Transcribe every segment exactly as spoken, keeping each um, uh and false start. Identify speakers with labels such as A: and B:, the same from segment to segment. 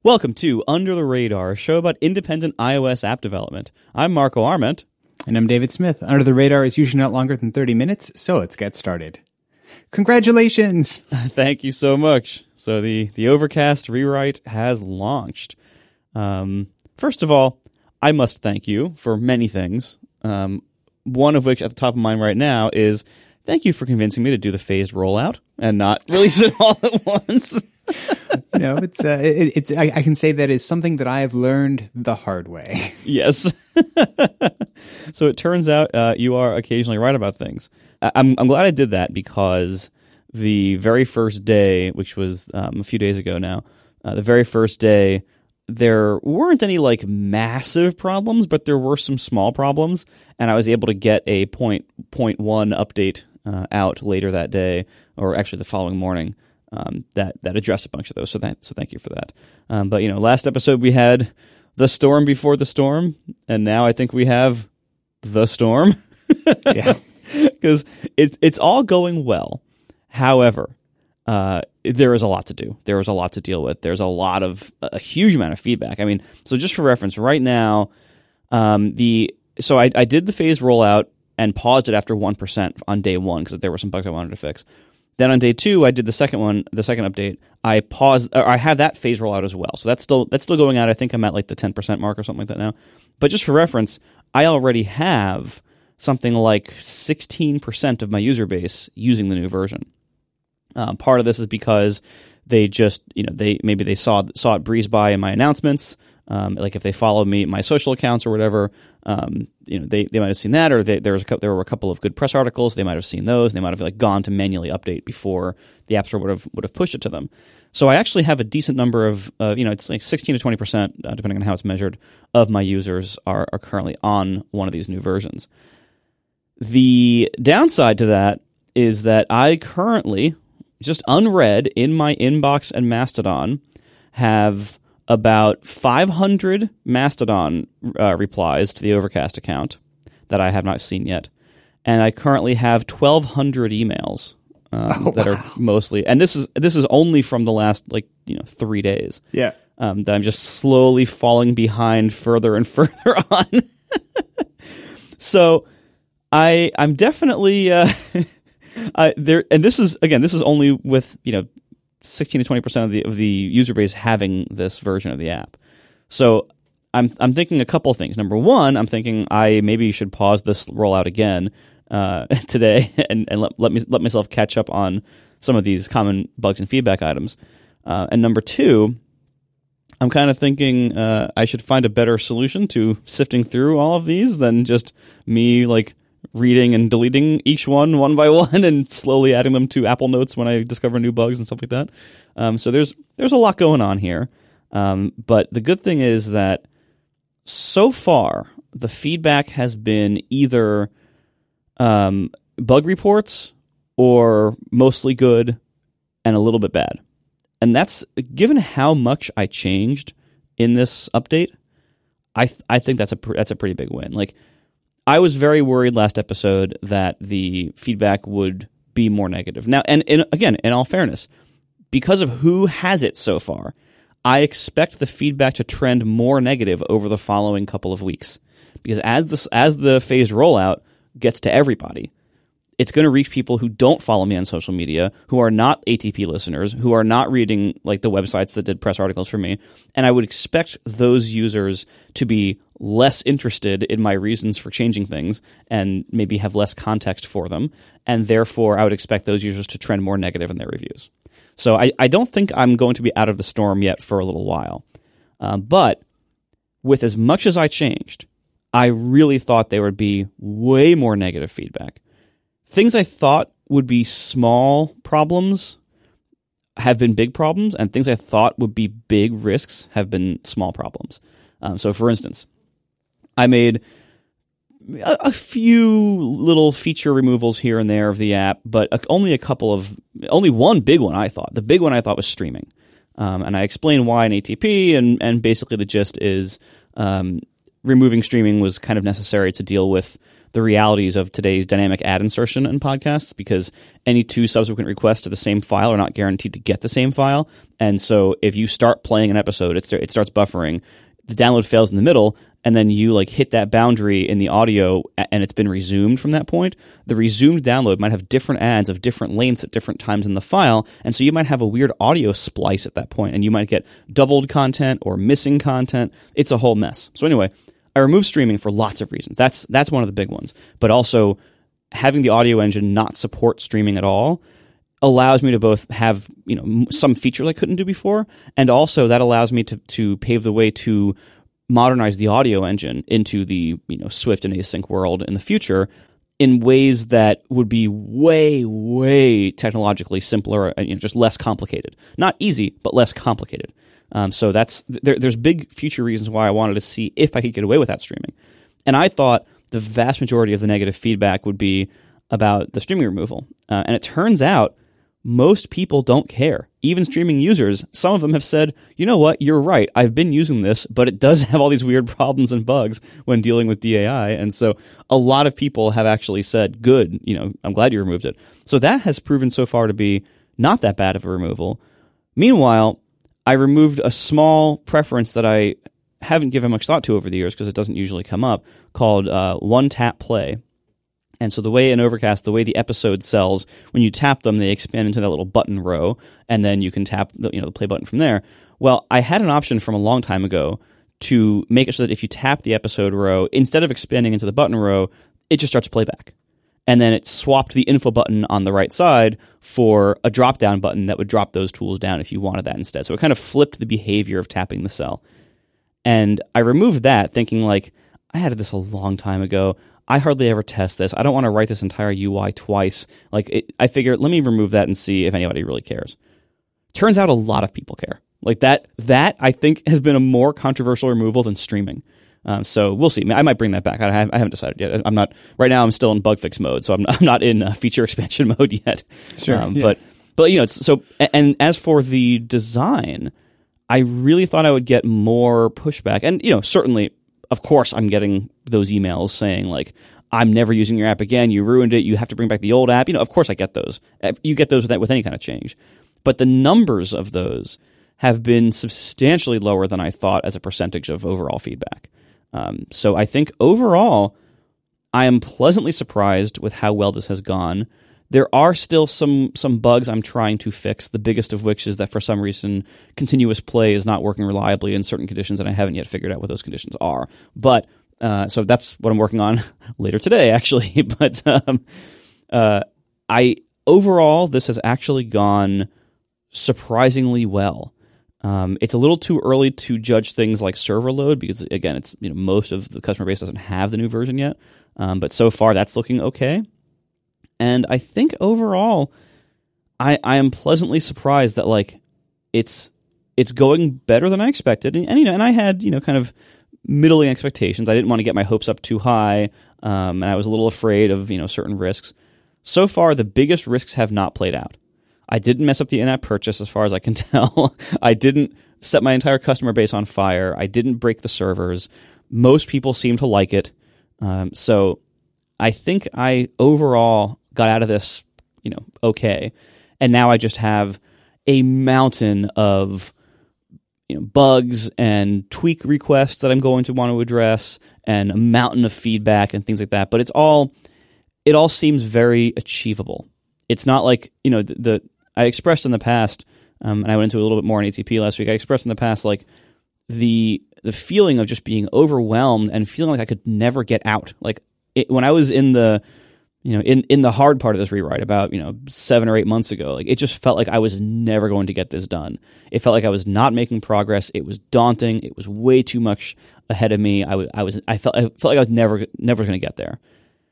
A: Welcome to Under the Radar, a show about independent iOS app development. I'm Marco Arment.
B: And I'm David Smith. Under the Radar is usually not longer than thirty minutes, so let's get started. Congratulations!
A: Thank you so much. So the, the Overcast rewrite has launched. Um, first of all, I must thank you for many things. Um, one of which at the top of mind right now is thank you for convincing me to do the phased rollout and not release it all at once.
B: You know, it's uh, it, it's I, I can say that is something that I have learned the hard way.
A: Yes. So it turns out uh, you are occasionally right about things. I, I'm I'm glad I did that because the very first day, which was um, a few days ago now, uh, the very first day, there weren't any like massive problems, but there were some small problems, and I was able to get a point point one update uh, out later that day, or actually the following morning. Um, that that addressed a bunch of those, so that so thank you for that. Um, but you know, last episode we had the storm before the storm, and now I think we have the storm.
B: Yeah,
A: because it's it's all going well. However, uh, there is a lot to do. There is a lot to deal with. There's a lot of a huge amount of feedback. I mean, so just for reference, right now, um, the so I, I did the phase rollout and paused it after one percent on day one because there were some bugs I wanted to fix. Then on day two, I did the second one, the second update. I paused, or I have that phase rollout as well. So that's still that's still going out. I think I'm at like the ten percent mark or something like that now. But just for reference, I already have something like sixteen percent of my user base using the new version. Um, part of this is because they just, you know, they maybe they saw saw it breeze by in my announcements. Um, like if they follow me, my social accounts or whatever, um, you know, they, they might have seen that, or they, there was a, there were a couple of good press articles. They might have seen those. And they might have like gone to manually update before the App Store would have would have pushed it to them. So I actually have a decent number of, uh, you know, it's like sixteen to twenty percent, uh, depending on how it's measured, of my users are are currently on one of these new versions. The downside to that is that I currently, just unread in my inbox and Mastodon, have about five hundred Mastodon uh, replies to the Overcast account that I have not seen yet. And I currently have twelve hundred emails um, oh, that wow. are mostly, and this is this is only from the last like you know three days.
B: Yeah,
A: um, that I'm just slowly falling behind further and further on. So I I'm definitely uh, I, there, and this is again this is only with you know. sixteen to twenty percent of the of the user base having this version of the app. So I'm I'm thinking a couple things. Number one, I'm thinking I maybe should pause this rollout again uh, today and, and let let me let myself catch up on some of these common bugs and feedback items. Uh, and number two, I'm kind of thinking uh, I should find a better solution to sifting through all of these than just me like reading and deleting each one one by one and slowly adding them to Apple Notes when I discover new bugs and stuff like that. Um, so there's there's a lot going on here. Um, but the good thing is that so far the feedback has been either um, bug reports or mostly good and a little bit bad. And that's, given how much I changed in this update, I th- I think that's a pr- that's a pretty big win. Like, I was very worried last episode that the feedback would be more negative. Now, and, and again, in all fairness, because of who has it so far, I expect the feedback to trend more negative over the following couple of weeks. Because as this as the phased rollout gets to everybody, it's going to reach people who don't follow me on social media, who are not A T P listeners, who are not reading like the websites that did press articles for me. And I would expect those users to be less interested in my reasons for changing things and maybe have less context for them. And therefore, I would expect those users to trend more negative in their reviews. So I, I don't think I'm going to be out of the storm yet for a little while. Um, but with as much as I changed, I really thought there would be way more negative feedback. Things I thought would be small problems have been big problems, and things I thought would be big risks have been small problems. Um, so, for instance, I made a, a few little feature removals here and there of the app, but a, only a couple of, only one big one I thought. The big one I thought was streaming. Um, and I explained why in A T P, and, and basically the gist is um, removing streaming was kind of necessary to deal with the realities of today's dynamic ad insertion in podcasts, because any two subsequent requests to the same file are not guaranteed to get the same file. And so if you start playing an episode, it, it starts buffering, the download fails in the middle, and then you like hit that boundary in the audio and it's been resumed from that point, the resumed download might have different ads of different lengths at different times in the file, and so you might have a weird audio splice at that point, and you might get doubled content or missing content. It's a whole mess. So anyway, I removed streaming for lots of reasons. That's that's one of the big ones. But also, having the audio engine not support streaming at all allows me to both have, you know, some features I couldn't do before, and also that allows me to to pave the way to modernize the audio engine into the, you know, Swift and async world in the future in ways that would be way, way technologically simpler and, you know, just less complicated. Not easy, but less complicated. Um, so that's there, there's big future reasons why I wanted to see if I could get away with that streaming. And I thought the vast majority of the negative feedback would be about the streaming removal. Uh, and it turns out most people don't care. Even streaming users, some of them have said, you know what, you're right, I've been using this, but it does have all these weird problems and bugs when dealing with D A I. And so a lot of people have actually said, good, you know, I'm glad you removed it. So that has proven so far to be not that bad of a removal. Meanwhile, I removed a small preference that I haven't given much thought to over the years because it doesn't usually come up, called uh, one-tap play. And so the way in Overcast, the way the episode cells, when you tap them, they expand into that little button row, and then you can tap the, you know, the play button from there. Well, I had an option from a long time ago to make it so that if you tap the episode row, instead of expanding into the button row, it just starts playback. And then it swapped the info button on the right side for a drop-down button that would drop those tools down if you wanted that instead. So it kind of flipped the behavior of tapping the cell. And I removed that thinking, like, I had this a long time ago. I hardly ever test this. I don't want to write this entire U I twice. Like, it, I figured, let me remove that and see if anybody really cares. Turns out a lot of people care. Like that, that I think has been a more controversial removal than streaming. Um, so we'll see. I might bring that back. I, have, I haven't decided yet. I'm not right now. I'm still in bug fix mode, so I'm not, I'm not in uh, feature expansion mode yet.
B: Sure,
A: um,
B: yeah.
A: but but you know, it's, so and as for the design, I really thought I would get more pushback, and you know, certainly. Of course, I'm getting those emails saying, like, I'm never using your app again. You ruined it. You have to bring back the old app. You know, of course I get those. You get those with, that, with any kind of change. But the numbers of those have been substantially lower than I thought as a percentage of overall feedback. Um, so I think overall, I am pleasantly surprised with how well this has gone. There are still some some bugs I'm trying to fix, the biggest of which is that for some reason continuous play is not working reliably in certain conditions, and I haven't yet figured out what those conditions are. But uh, so that's what I'm working on later today, actually. But um, uh, I overall, this has actually gone surprisingly well. Um, it's a little too early to judge things like server load because, again, it's you know most of the customer base doesn't have the new version yet. Um, but so far, that's looking okay. And I think overall, I I am pleasantly surprised that like it's it's going better than I expected, and, and you know, and I had you know kind of middling expectations. I didn't want to get my hopes up too high, um, and I was a little afraid of you know certain risks. So far, the biggest risks have not played out. I didn't mess up the in-app purchase, as far as I can tell. I didn't set my entire customer base on fire. I didn't break the servers. Most people seem to like it, um, so I think I overall got out of this, you know, okay. And now I just have a mountain of, you know, bugs and tweak requests that I'm going to want to address, and a mountain of feedback and things like that. But it's all, it all seems very achievable. It's not like, you know, the, the I expressed in the past, um, and I went into a little bit more in A T P last week. I expressed in the past, like the the feeling of just being overwhelmed and feeling like I could never get out. Like it, when I was in the You know, in, in the hard part of this rewrite about, you know, seven or eight months ago, like it just felt like I was never going to get this done. It felt like I was not making progress. It was daunting. It was way too much ahead of me. I was, I was, I felt, I felt like I was never, never going to get there.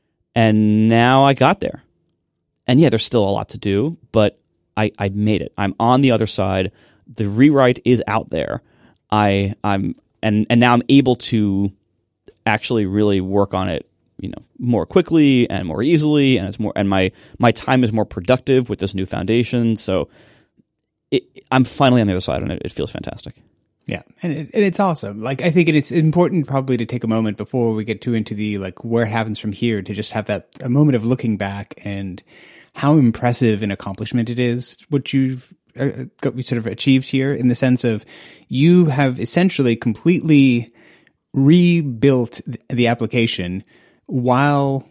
A: And now I got there. And yeah, there's still a lot to do, but I, I made it. I'm on the other side. The rewrite is out there. I, I'm, and, and now I'm able to actually really work on it, you know, more quickly and more easily, and it's more, and my my time is more productive with this new foundation. So it, I'm finally on the other side, and it, it feels fantastic.
B: Yeah, and, it, and it's awesome. Like, I think it's important probably to take a moment before we get too into the, like, where it happens from here, to just have that, a moment of looking back and how impressive an accomplishment it is, what you've uh, got, sort of achieved here, in the sense of you have essentially completely rebuilt the application while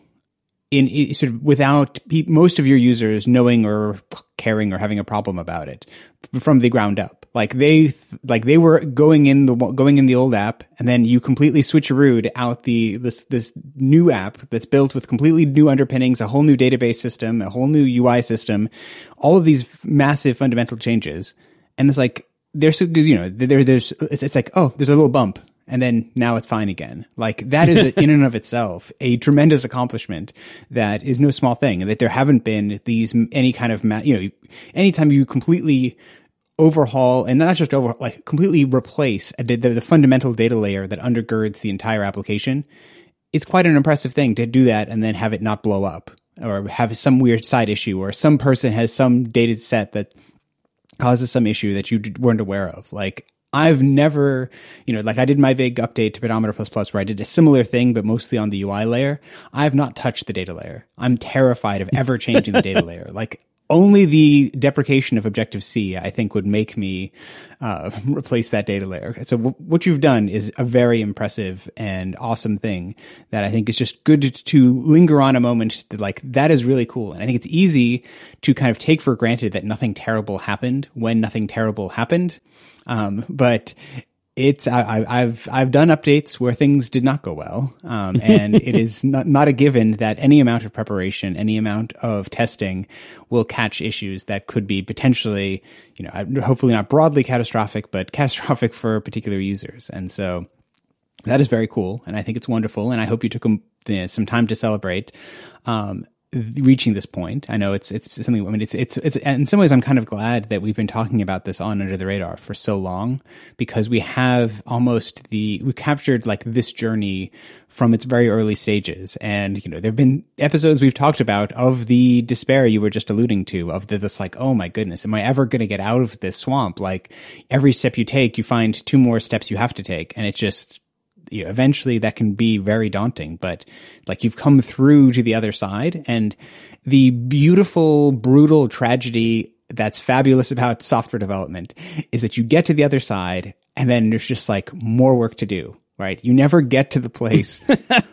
B: in sort of without pe- most of your users knowing or caring or having a problem about it from the ground up. Like they, like they were going in the, going in the old app, and then you completely switcherooed out the, this, this new app that's built with completely new underpinnings, a whole new database system, a whole new U I system, all of these massive fundamental changes. And it's like, there's, you know, there, there's, it's, it's like, oh, there's a little bump. And then now it's fine again. Like that is in and of itself a tremendous accomplishment that is no small thing. And that there haven't been these, any kind of, ma- you know, anytime you completely overhaul, and not just over, like completely replace a, the, the fundamental data layer that undergirds the entire application, it's quite an impressive thing to do that and then have it not blow up or have some weird side issue, or some person has some data set that causes some issue that you weren't aware of. Like, I've never, you know, like I did my big update to Pedometer plus plus where I did a similar thing, but mostly on the U I layer. I've not touched the data layer. I'm terrified of ever changing the data layer. Like only the deprecation of Objective-C, I think, would make me uh, replace that data layer. So w- what you've done is a very impressive and awesome thing that I think is just good to linger on a moment that, like, that is really cool. And I think it's easy to kind of take for granted that nothing terrible happened when nothing terrible happened. Um, but it's, I, I've, I've done updates where things did not go well. Um, and it is not, not a given that any amount of preparation, any amount of testing will catch issues that could be potentially, you know, hopefully not broadly catastrophic, but catastrophic for particular users. And so that is very cool. And I think it's wonderful. And I hope you took um, some time to celebrate, um, reaching this point. I know it's, it's something, I mean, it's, it's, it's, in some ways, I'm kind of glad that we've been talking about this on Under the Radar for so long, because we have almost the, we captured like this journey from its very early stages. And, you know, there've been episodes we've talked about of the despair you were just alluding to, of the, this like, oh my goodness, am I ever going to get out of this swamp? Like every step you take, you find two more steps you have to take. And it just, you know, eventually that can be very daunting, but like you've come through to the other side. And the beautiful, brutal tragedy that's fabulous about software development is that you get to the other side and then there's just like more work to do, right? You never get to the place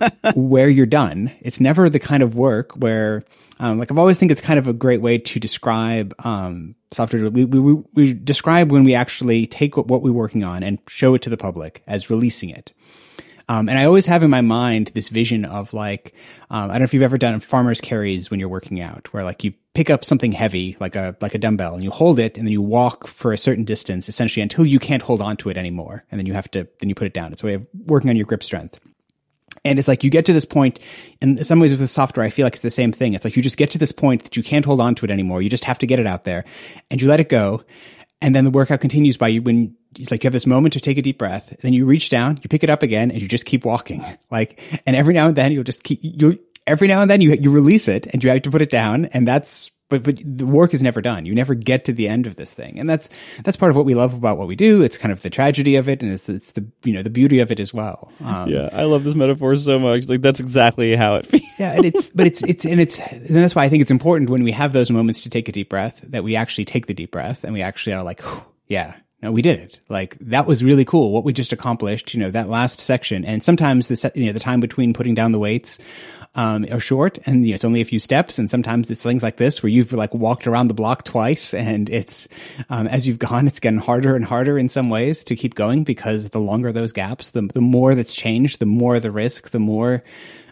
B: where you're done. It's never the kind of work where, um, like I've always think it's kind of a great way to describe, um, software. We, we, we describe when we actually take what, what we're working on and show it to the public as releasing it. Um, and I always have in my mind this vision of like, um, I don't know if you've ever done farmer's carries when you're working out, where like you pick up something heavy, like a, like a dumbbell, and you hold it and then you walk for a certain distance, essentially until you can't hold on to it anymore. And then you have to, then you put it down. It's a way of working on your grip strength. And it's like you get to this point, and in some ways with software, I feel like it's the same thing. It's like you just get to this point that you can't hold on to it anymore. You just have to get it out there and you let it go. And then the workout continues by you when it's like you have this moment to take a deep breath, then you reach down, you pick it up again, and you just keep walking. Like, and every now and then you'll just keep, you every now and then you, you release it and you have to put it down. And that's, but, but the work is never done. You never get to the end of this thing. And that's, that's part of what we love about what we do. It's kind of the tragedy of it. And it's, it's the, you know, the beauty of it as well.
A: Um, yeah. I love this metaphor so much. Like that's exactly how it feels.
B: Yeah. And it's, but it's, it's, and it's, and that's why I think it's important when we have those moments to take a deep breath, that we actually take the deep breath and we actually are like, yeah. No, we did it. Like that was really cool. What we just accomplished, you know, that last section. And sometimes the, se- you know, the time between putting down the weights, um, are short and you know, it's only a few steps. And sometimes it's things like this where you've like walked around the block twice and it's, um, as you've gone, it's getting harder and harder in some ways to keep going, because the longer those gaps, the, the more that's changed, the more the risk, the more,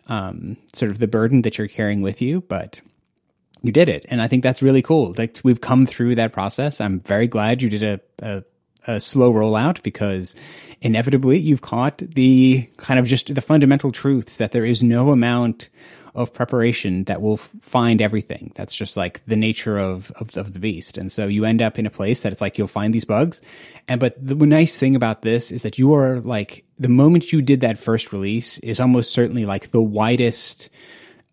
B: um, sort of the burden that you're carrying with you. But you did it. And I think that's really cool. Like we've come through that process. I'm very glad you did a, a, a slow rollout, because inevitably you've caught the kind of just the fundamental truths that there is no amount of preparation that will f- find everything. That's just like the nature of, of, of the beast. And so you end up in a place that it's like, you'll find these bugs. And, but the nice thing about this is that you are like, the moment you did that first release is almost certainly like the widest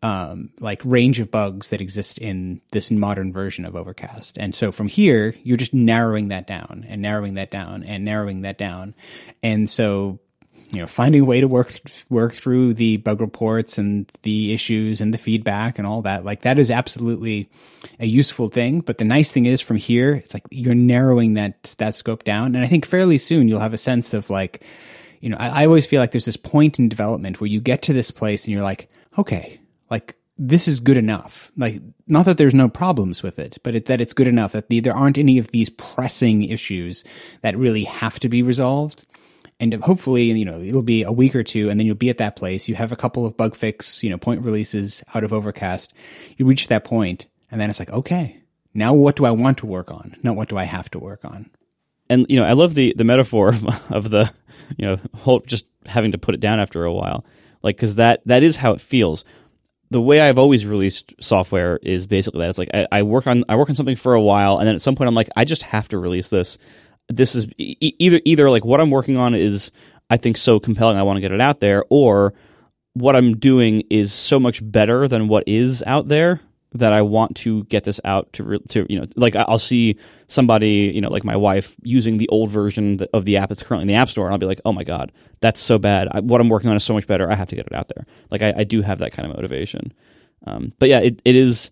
B: um, like range of bugs that exist in this modern version of Overcast. And so from here, you're just narrowing that down and narrowing that down and narrowing that down. And so, you know, finding a way to work, th- work through the bug reports and the issues and the feedback and all that, like that is absolutely a useful thing. But the nice thing is from here, it's like you're narrowing that, that scope down. And I think fairly soon you'll have a sense of like, you know, I, I always feel like there's this point in development where you get to this place and you're like, okay, like this is good enough. Like, not that there's no problems with it, but it, that it's good enough that the, there aren't any of these pressing issues that really have to be resolved. And hopefully, you know, it'll be a week or two and then you'll be at that place. You have a couple of bug fix, you know, point releases out of Overcast. You reach that point and then it's like, okay, now what do I want to work on? Not what do I have to work on?
A: And, you know, I love the, the metaphor of, of the, you know, whole, just having to put it down after a while. Like, cause that, that is how it feels. The way I've always released software is basically that. It's like I, I work on I work on something for a while, and then at some point I'm like, I just have to release this. This is e- either either like what I'm working on is I think so compelling I want to get it out there, or what I'm doing is so much better than what is out there that I want to get this out to re- to you know like I'll see somebody, you know, like my wife using the old version of the app that's currently in the App Store, and I'll be like, oh my god, that's so bad. I, what I'm working on is so much better. I have to get it out there. Like I, I do have that kind of motivation. Um, but yeah, it, it is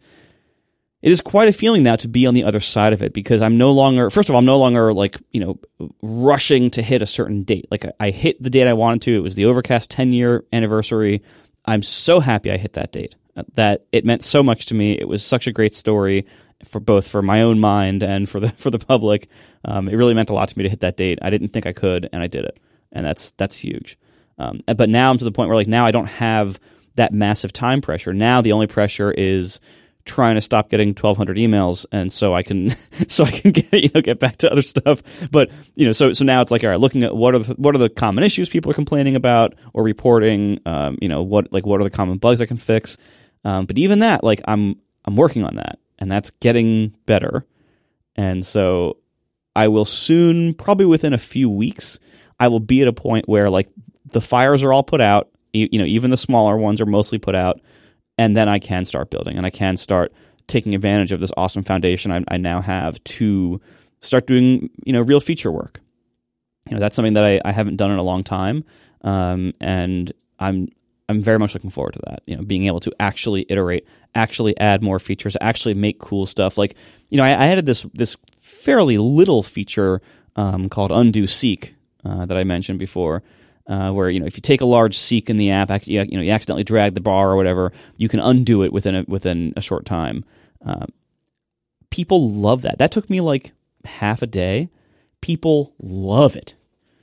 A: it is quite a feeling now to be on the other side of it, because I'm no longer, first of all, I'm no longer like, you know, rushing to hit a certain date. Like I, I hit the date I wanted to. It was the Overcast ten year anniversary. I'm so happy I hit that date. That it meant so much to me. It was such a great story for both for my own mind and for the for the public. Um, it really meant a lot to me to hit that date. I didn't think I could, and I did it, and that's that's huge. Um, but now I'm to the point where like now I don't have that massive time pressure. Now the only pressure is trying to stop getting twelve hundred emails, and so I can so I can get you know get back to other stuff. But you know, so so now it's like, all right, looking at what are the, what are the common issues people are complaining about or reporting. Um, you know, what like what are the common bugs I can fix. Um, but even that, like I'm I'm working on that, and that's getting better. And so I will soon, probably within a few weeks, I will be at a point where like the fires are all put out. You, you know, even the smaller ones are mostly put out. And then I can start building, and I can start taking advantage of this awesome foundation I, I now have to start doing, you know, real feature work. You know, that's something that I, I haven't done in a long time, um, and I'm I'm very much looking forward to that. You know, being able to actually iterate, actually add more features, actually make cool stuff. Like, you know, I, I added this this fairly little feature um, called Undo Seek uh, that I mentioned before. Uh, where, you know, if you take a large seek in the app, you, you know, you accidentally drag the bar or whatever, you can undo it within a, within a short time. Uh, people love that. That took me like half a day. People love it.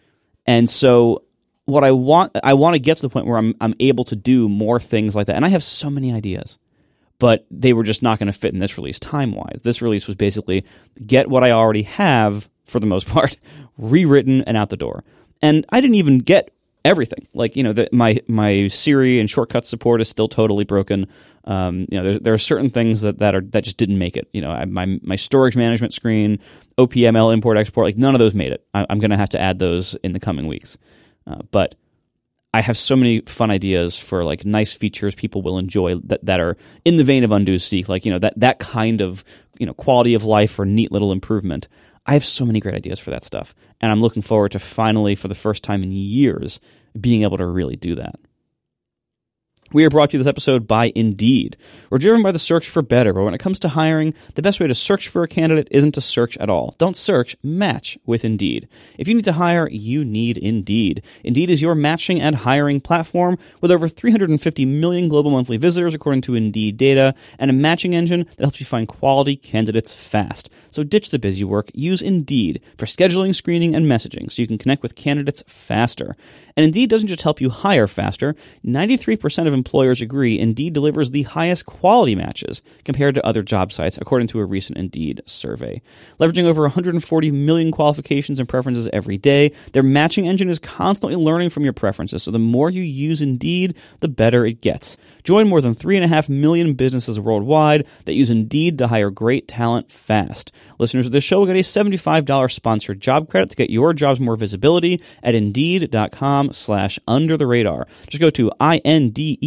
A: And so what I want, I want to get to the point where I'm I'm able to do more things like that. And I have so many ideas, but they were just not going to fit in this release time-wise. This release was basically get what I already have, for the most part, rewritten and out the door. And I didn't even get everything. Like, you know, the, my my Siri and shortcut support is still totally broken. Um, you know, there, there are certain things that, that are that just didn't make it. You know, I, my my storage management screen, O P M L import export, like none of those made it. I, I'm going to have to add those in the coming weeks. Uh, but I have so many fun ideas for like nice features people will enjoy that, that are in the vein of Undo Seek. Like, you know, that that kind of, you know, quality of life or neat little improvement. I have so many great ideas for that stuff, and I'm looking forward to finally, for the first time in years, being able to really do that. We are brought to you this episode by Indeed. We're driven by the search for better, but when it comes to hiring, the best way to search for a candidate isn't to search at all. Don't search, match with Indeed. If you need to hire, you need Indeed. Indeed is your matching and hiring platform with over three hundred fifty million global monthly visitors, according to Indeed data, and a matching engine that helps you find quality candidates fast. So ditch the busy work. Use Indeed for scheduling, screening, and messaging so you can connect with candidates faster. And Indeed doesn't just help you hire faster. ninety-three percent of employers agree Indeed delivers the highest quality matches compared to other job sites, according to a recent Indeed survey. Leveraging over one hundred forty million qualifications and preferences every day, their matching engine is constantly learning from your preferences, so the more you use Indeed, the better it gets. Join more than three point five million businesses worldwide that use Indeed to hire great talent fast. Listeners of this show will get a seventy-five dollars sponsored job credit to get your jobs more visibility at Indeed.com slash under the radar. Just go to I-N-D-E-E-D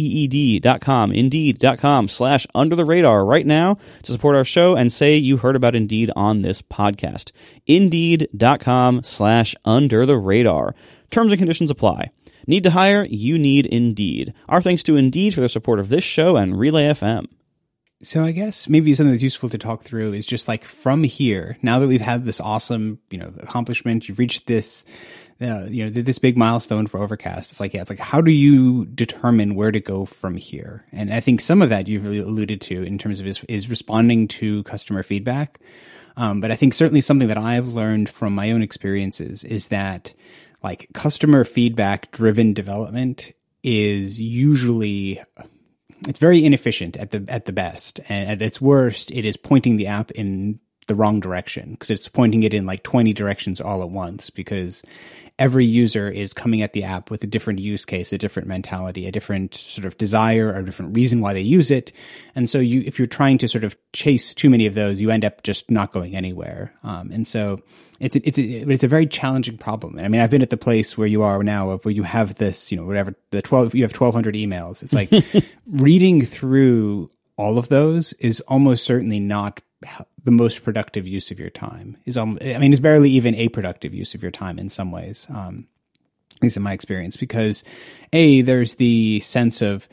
A: Indeed dot com, Indeed dot com slash under the radar right now to support our show and say you heard about Indeed on this podcast. Indeed dot com slash under the radar. Terms and conditions apply. Need to hire? You need Indeed. Our thanks to Indeed for their support of this show and Relay F M.
B: So I guess maybe something that's useful to talk through is just like from here, now that we've had this awesome, you know, accomplishment, you've reached this, uh, you know, this big milestone for Overcast. It's like, yeah, it's like, how do you determine where to go from here? And I think some of that you've really alluded to in terms of is, is responding to customer feedback. Um, but I think certainly something that I've learned from my own experiences is that like customer feedback driven development is usually, it's very inefficient at the at the best, and at its worst, it is pointing the app in the wrong direction because it's pointing it in like twenty directions all at once because every user is coming at the app with a different use case, a different mentality, a different sort of desire, or a different reason why they use it. And so you, if you're trying to sort of chase too many of those, you end up just not going anywhere. Um, and so it's a, it's a, it's a very challenging problem. And I mean, I've been at the place where you are now of where you have this, you know, whatever the twelve, you have twelve hundred emails. It's like reading through all of those is almost certainly not the most productive use of your time. Is um, I mean, it's barely even a productive use of your time in some ways, um, at least in my experience, because A, there's the sense of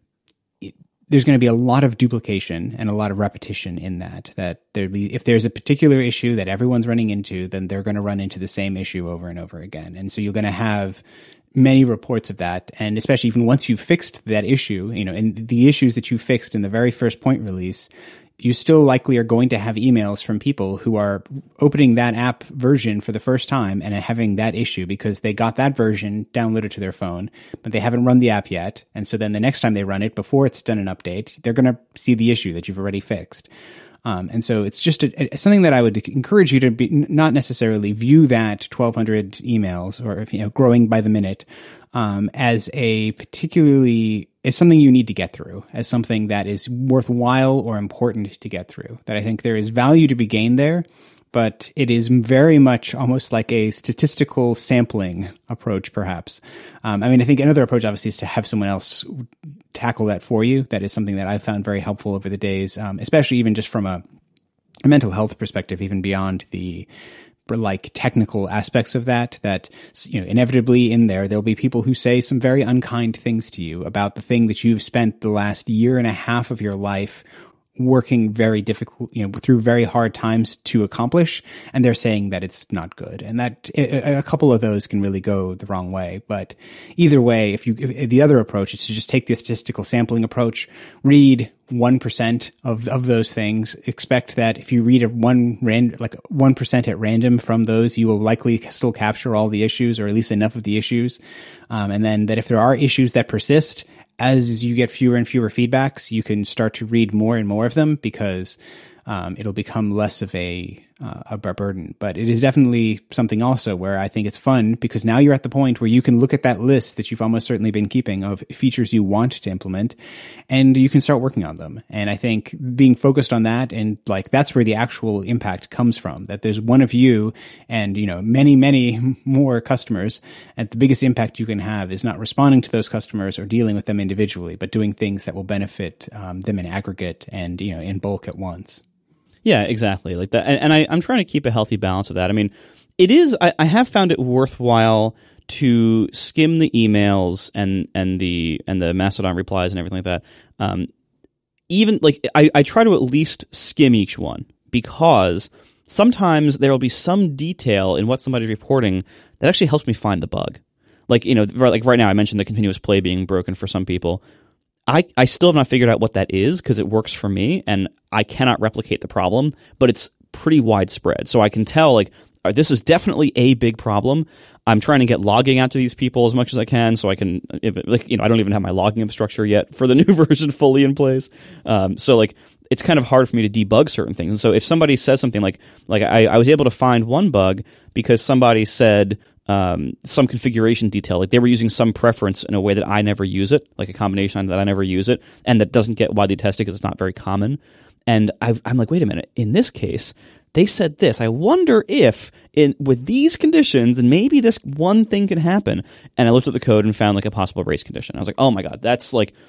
B: it, there's going to be a lot of duplication and a lot of repetition in that, that there'd be, if there's a particular issue that everyone's running into, then they're going to run into the same issue over and over again. And so you're going to have many reports of that. And especially even once you've fixed that issue, you know, and the issues that you fixed in the very first point release, you still likely are going to have emails from people who are opening that app version for the first time and having that issue because they got that version downloaded to their phone, but they haven't run the app yet. And so then the next time they run it, before it's done an update, they're going to see the issue that you've already fixed. Um, and so it's just a, a, something that I would encourage you to be, not necessarily view that twelve hundred emails or, you know, growing by the minute, um, as a particularly, as something you need to get through, as something that is worthwhile or important to get through. That I think there is value to be gained there, but it is very much almost like a statistical sampling approach, perhaps. Um, I mean, I think another approach, obviously, is to have someone else tackle that for you. That is something that I've found very helpful over the days, um, especially even just from a, a mental health perspective, even beyond the like technical aspects of that, that, you know, inevitably in there, there'll be people who say some very unkind things to you about the thing that you've spent the last year and a half of your life working very difficult, you know, through very hard times to accomplish. And they're saying that it's not good. And that a, a couple of those can really go the wrong way. But either way, if you, if, the other approach is to just take the statistical sampling approach, read one percent of, of those things, expect that if you read a one rand, like one percent at random from those, you will likely still capture all the issues or at least enough of the issues. Um, and then that if there are issues that persist, as you get fewer and fewer feedbacks, you can start to read more and more of them because um, it'll become less of a, uh, a burden. But it is definitely something also where I think it's fun because now you're at the point where you can look at that list that you've almost certainly been keeping of features you want to implement and you can start working on them. And I think being focused on that and like that's where the actual impact comes from, that there's one of you and, you know, many, many more customers. And the biggest impact you can have is not responding to those customers or dealing with them individually, but doing things that will benefit um, them in aggregate and, you know, in bulk at once.
A: Yeah, exactly. Like that. And, and I, I'm trying to keep a healthy balance of that. I mean, it is, I, I have found it worthwhile to skim the emails and, and the, and the Mastodon replies and everything like that. Um, even like I, I try to at least skim each one because sometimes there will be some detail in what somebody's reporting that actually helps me find the bug. Like, you know, like right now I mentioned the continuous play being broken for some people. I, I still have not figured out what that is because it works for me and I cannot replicate the problem, but it's pretty widespread. So I can tell, like, this is definitely a big problem. I'm trying to get logging out to these people as much as I can so I can, like, you know, I don't even have my logging infrastructure yet for the new version fully in place. Um, so, like, it's kind of hard for me to debug certain things. And so if somebody says something like, like I, I was able to find one bug because somebody said, Um, some configuration detail, like they were using some preference in a way that I never use it, like a combination that I never use it, and that doesn't get widely tested because it's not very common. And I've, I'm like, wait a minute, in this case, they said this. I wonder if in with these conditions, and maybe this one thing can happen. And I looked at the code and found like a possible race condition. I was like, oh my god, that's like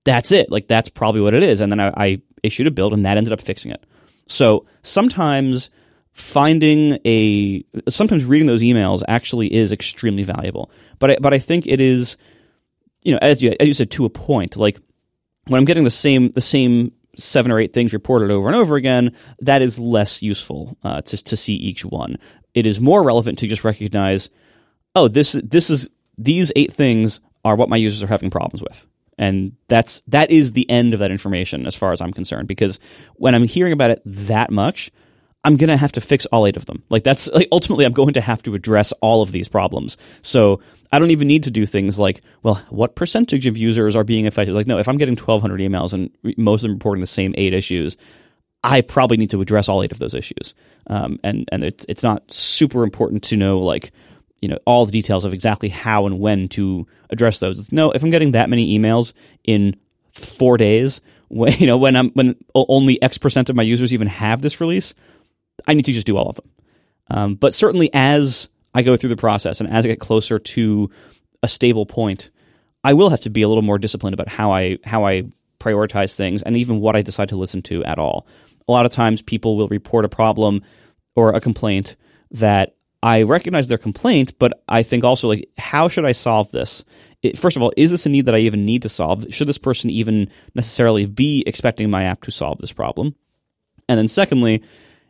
A: that's it. Like, that's probably what it is. And then I, I issued a build, and that ended up fixing it. So sometimes finding a, sometimes reading those emails actually is extremely valuable. But I, but I think it is, you know, as you, as you said, to a point. Like, when I'm getting the same the same seven or eight things reported over and over again, that is less useful uh, to to see each one. It is more relevant to just recognize, oh, this this is these eight things are what my users are having problems with. And that's that is the end of that information as far as I'm concerned, because when I'm hearing about it that much, I'm going to have to fix all eight of them. Like, that's like, ultimately I'm going to have to address all of these problems. So I don't even need to do things like, well, what percentage of users are being affected? Like, no, if I'm getting twelve hundred emails and most of them reporting the same eight issues, I probably need to address all eight of those issues. Um, and and it, it's not super important to know, like, you know, all the details of exactly how and when to address those. No, if I'm getting that many emails in four days, when, you know, when I'm when only X percent of my users even have this release, I need to just do all of them. Um, but certainly as I go through the process and as I get closer to a stable point, I will have to be a little more disciplined about how I how I prioritize things and even what I decide to listen to at all. A lot of times people will report a problem or a complaint that I recognize their complaint, but I think also, like, how should I solve this? It, first of all, is this a need that I even need to solve? Should this person even necessarily be expecting my app to solve this problem? And then secondly,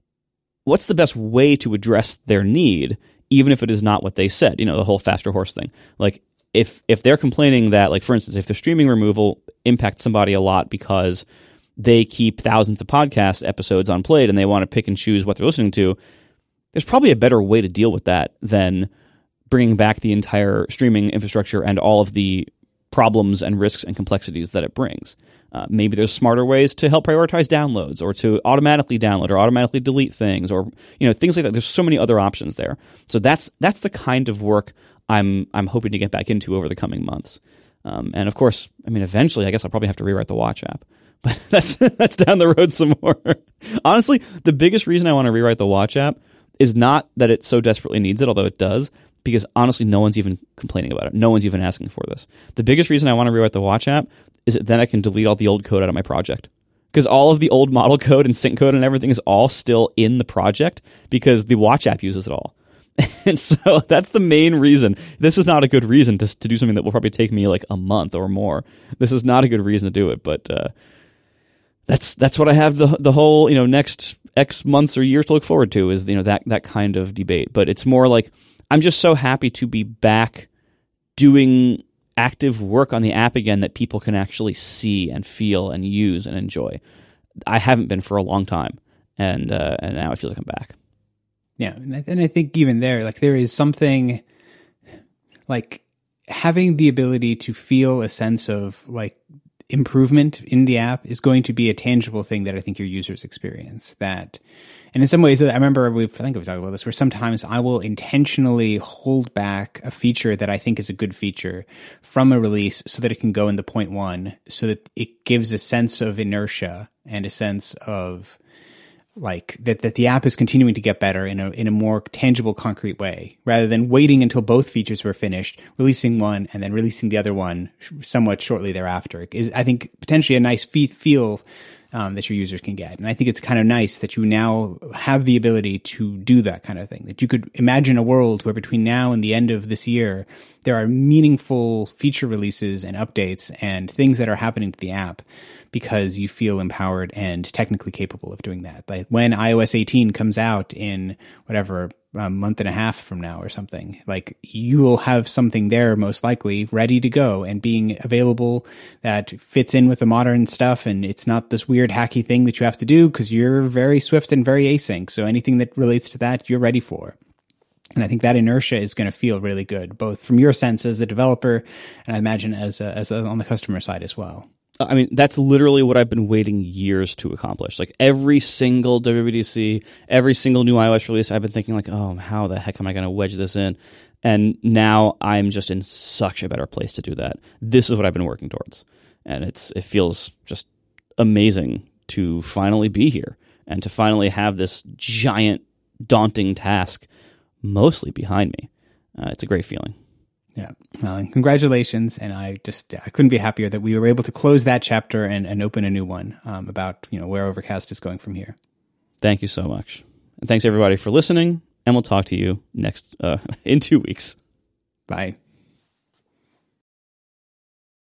A: what's the best way to address their need, even if it is not what they said? You know, the whole faster horse thing. Like, if if they're complaining that, like, for instance, if the streaming removal impacts somebody a lot because they keep thousands of podcast episodes unplayed and they want to pick and choose what they're listening to, there's probably a better way to deal with that than bringing back the entire streaming infrastructure and all of the problems and risks and complexities that it brings. Uh, maybe there's smarter ways to help prioritize downloads, or to automatically download or automatically delete things, or, you know, things like that. There's so many other options there. So that's that's the kind of work I'm I'm hoping to get back into over the coming months. Um, and of course, I mean, eventually, I guess I'll probably have to rewrite the Watch app, but that's that's down the road some more. Honestly, the biggest reason I want to rewrite the Watch app is not that it so desperately needs it, although it does, because honestly, no one's even complaining about it. No one's even asking for this. The biggest reason I want to rewrite the Watch app is that then I can delete all the old code out of my project. Because all of the old model code and sync code and everything is all still in the project because the Watch app uses it all. And so that's the main reason. This is not a good reason to, to do something that will probably take me like a month or more. This is not a good reason to do it, but uh, that's that's what I have the the whole, you know, next X months or years to look forward to, is, you know, that that kind of debate. But it's more like, I'm just so happy to be back doing active work on the app again that people can actually see and feel and use and enjoy. I haven't been for a long time, and uh, and now I feel like I'm back.
B: Yeah, and I, and I think even there, like, there is something like having the ability to feel a sense of, like, improvement in the app is going to be a tangible thing that I think your users experience. That, and in some ways, I remember we've, I think we've talked about this, where sometimes I will intentionally hold back a feature that I think is a good feature from a release so that it can go into point one, so that it gives a sense of inertia and a sense of, like, that, that the app is continuing to get better in a in a more tangible, concrete way, rather than waiting until both features were finished, releasing one and then releasing the other one somewhat shortly thereafter. Is, I think, potentially a nice feel um, that your users can get. And I think it's kind of nice that you now have the ability to do that kind of thing, that you could imagine a world where between now and the end of this year, there are meaningful feature releases and updates and things that are happening to the app because you feel empowered and technically capable of doing that. Like when i O S eighteen comes out in whatever, a month and a half from now or something, like, you will have something there most likely ready to go and being available that fits in with the modern stuff. And it's not this weird hacky thing that you have to do because you're very Swift and very async. So anything that relates to that, you're ready for. And I think that inertia is going to feel really good, both from your sense as a developer and I imagine as a, as a, on the customer side as well.
A: I mean, that's literally what I've been waiting years to accomplish. Like, every single W W D C, every single new iOS release, I've been thinking, like, oh, how the heck am I going to wedge this in? And now I'm just in such a better place to do that. This is what I've been working towards. And it's it feels just amazing to finally be here and to finally have this giant, daunting task mostly behind me. Uh, it's a great feeling.
B: Yeah. Well, and congratulations. And I just, I couldn't be happier that we were able to close that chapter and, and open a new one um, about, you know, where Overcast is going from here.
A: Thank you so much. And thanks everybody for listening. And we'll talk to you next, uh, in two weeks.
B: Bye.